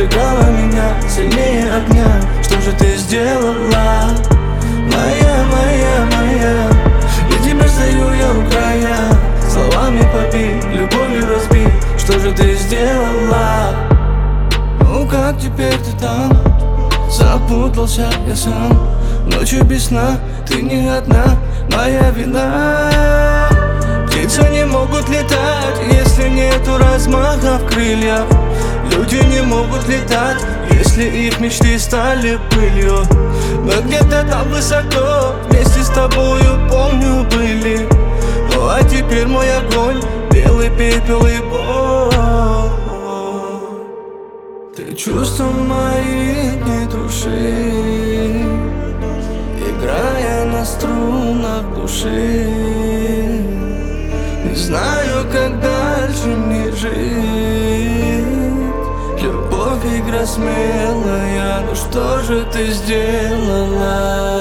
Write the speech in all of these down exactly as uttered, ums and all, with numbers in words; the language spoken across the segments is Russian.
сжигала меня сильнее огня. Что же ты сделала? Моя, моя, моя, я тебя стою, я у края. Словами побей, любовью разбей. Что же ты сделала? Ну как теперь ты там? Запутался я сам. Ночью без сна, ты не одна, моя вина. Птицы не могут летать, если нету размаха в крыльях. Люди не могут летать, если их мечты стали пылью. Мы где-то там высоко, вместе с тобою, помню, были. Ну а теперь мой огонь, белый пепел и боль. Ты чувства мои не души, играя на струнах души. Не знаю, как дальше мне жить. Любовь игра смелая, ну что же ты сделала?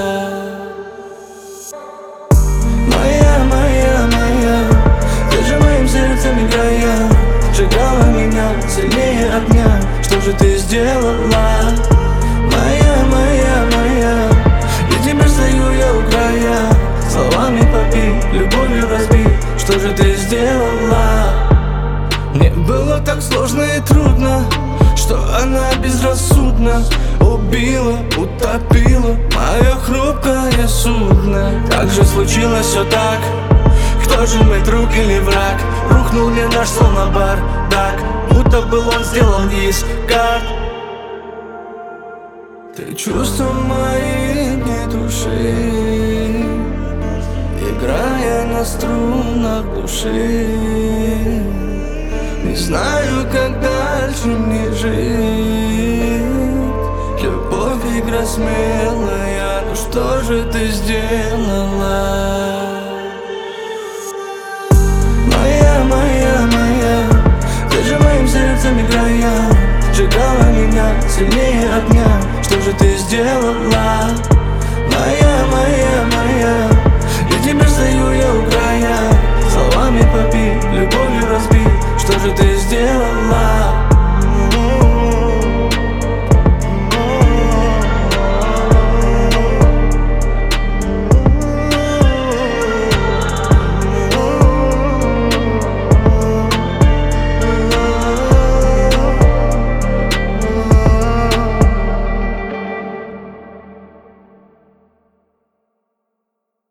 Моя, моя, моя, ты же моим сердцем играя. Сжигала меня сильнее огня. Что же ты сделала? Моя, моя, моя, я тебя стою, я у края. Словами побей, любовью разбей. Что же ты сделала? Мне было так сложно и трудно, что она безрассудно убила, утопила мое хрупкое судно. Как же случилось все так? Кто же мой друг или враг? Рухнул ли наш сон на бардак, будто был он сделан из карт. Ты чувства мои не души, играя на струнах души. Не знаю, как дальше мне жить. Любовь игра смелая, ну что же ты сделала? Моя, моя, моя, ты же моим сердцем играя. Сжигала меня сильнее огня. Что же ты сделала?